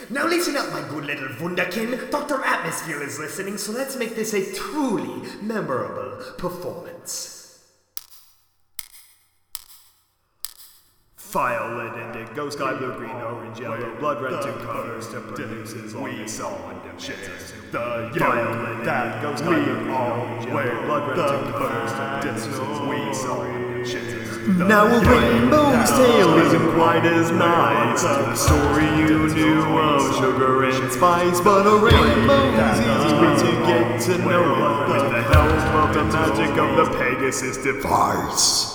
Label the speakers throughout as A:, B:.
A: Now listen up, my good little wunderkin. Dr. Atmosphere is listening, so let's make this a truly memorable performance.
B: Violet, indigo, sky blue, green, orange, yellow, blood red, two colors to produce as we saw dimensions. The violet that goes sky blue, green, orange, yellow, blood red, two colors to produce we saw dimensions.
C: Now a rainbow's tale isn't quite as nice as the story you knew of sugar and spice, but a rainbow's easy to get to know with the help of the magic of the Pegasus device.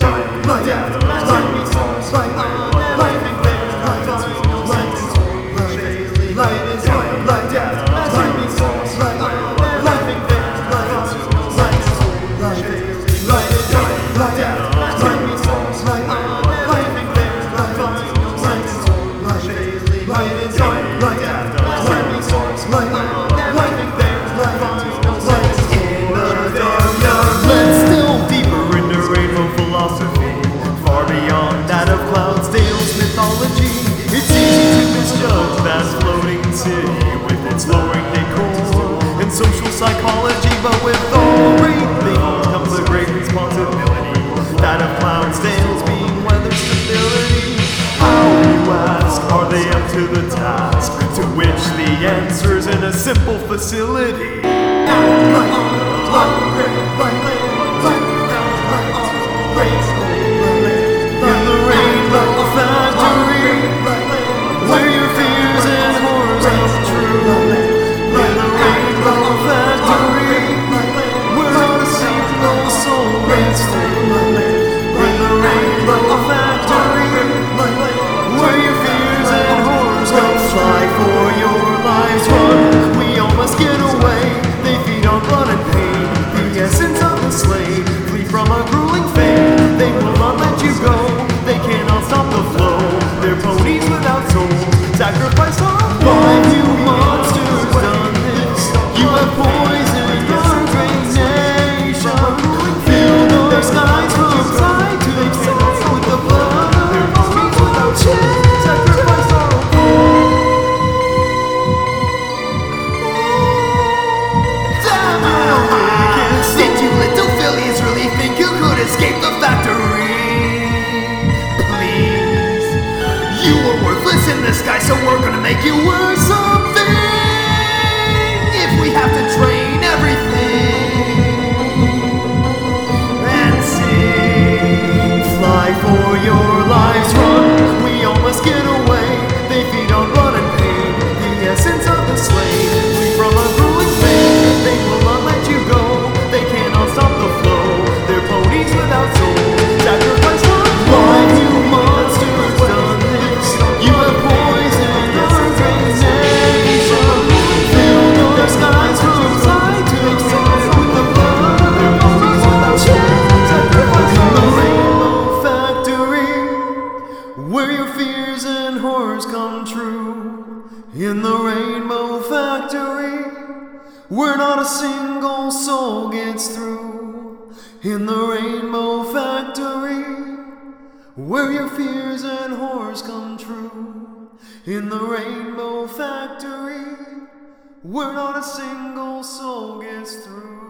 C: Let's delve deeper into rainbow philosophy, far beyond that of Cloudsdale's mythology. It's easy to misjudge that floating city with its lowering decor and social psychology, but with all great things comes a great responsibility, that of Cloudsdale's being weather stability. How, you ask, are they up to the task? To which the answer's in a simple facility. Sacrifice all by you monsters done this. You have poisoned your great nation. Fill those skies from side to side with the blood of their armies without change. Sacrifice all.
A: Did you little fillies really think you could escape the factory? You were worthless in this sky, so we're gonna make you worth something. If we have to train everything and sing,
C: Fly for your lives, run. We all must get away. They feed on blood and pain, the essence of the slave. Flee from a grueling fate. They will not let you go. They cannot stop the flow. They're ponies without soul. Sacrifice one life, you monsters done this. You have poisoned our great nation. Fill those skies from side to side with the blood of their ponies without change. Sacrifice the rainbow factory, where your fears and horrors come true. In the rainbow factory, where not a single soul gets through. In the rainbow factory, where your fears and horrors come true. In the rainbow factory, where not a single soul gets through.